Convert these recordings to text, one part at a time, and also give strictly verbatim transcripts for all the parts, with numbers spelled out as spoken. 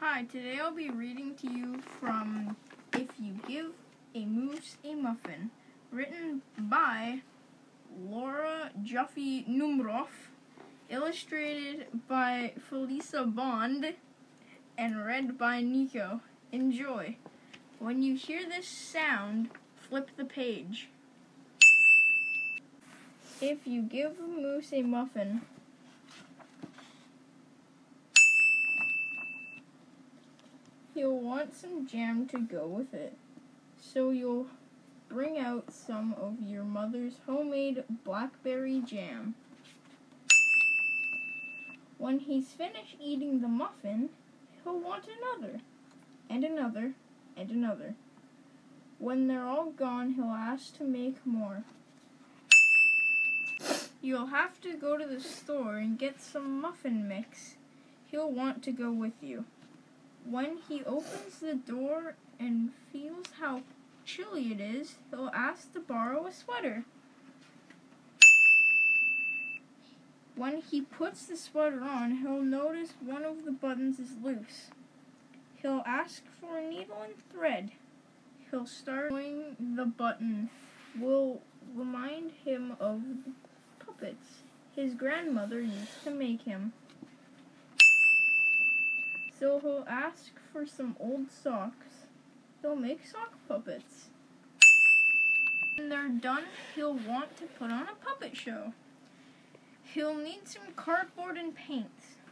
Hi, today I'll be reading to you from If You Give a Moose a Muffin, written by Laura Joffe Numroff, illustrated by Felisa Bond, and read by Nico. Enjoy. When you hear this sound, flip the page. If you give a moose a muffin, he'll want some jam to go with it, so you'll bring out some of your mother's homemade blackberry jam. When he's finished eating the muffin, he'll want another, and another, and another. When they're all gone, he'll ask to make more. You'll have to go to the store and get some muffin mix. He'll want to go with you. When he opens the door and feels how chilly it is, he'll ask to borrow a sweater. When he puts the sweater on, he'll notice one of the buttons is loose. He'll ask for a needle and thread. He'll start sewing the button. Will remind him of the puppets his grandmother used to make him. So he'll ask for some old socks. He'll make sock puppets. When they're done, he'll want to put on a puppet show. He'll need some cardboard and paint.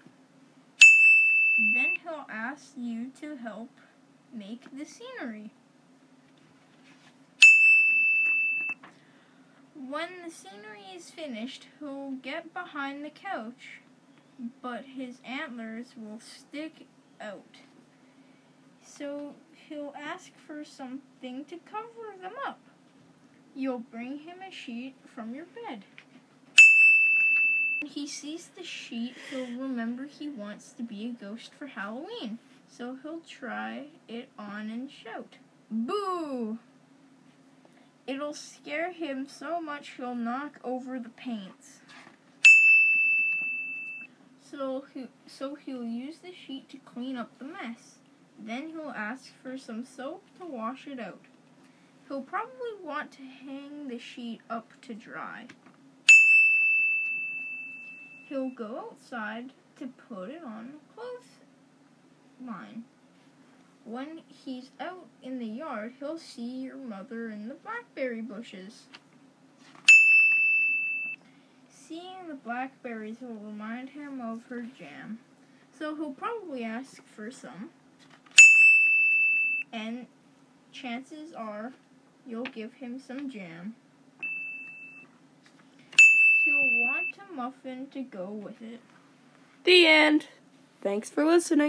Then he'll ask you to help make the scenery. When the scenery is finished, he'll get behind the couch, but his antlers will stick out. So he'll ask for something to cover them up. You'll bring him a sheet from your bed. When he sees the sheet, he'll remember he wants to be a ghost for Halloween. So he'll try it on and shout, "Boo!" It'll scare him so much he'll knock over the paints. So, he, so he'll use the sheet to clean up the mess. Then he'll ask for some soap to wash it out. He'll probably want to hang the sheet up to dry. He'll go outside to put it on a clothesline. When he's out in the yard, he'll see your mother in the blackberry bushes. Seeing the blackberries will remind him of her jam, so he'll probably ask for some, and chances are you'll give him some jam. He'll want a muffin to go with it. The end. Thanks for listening.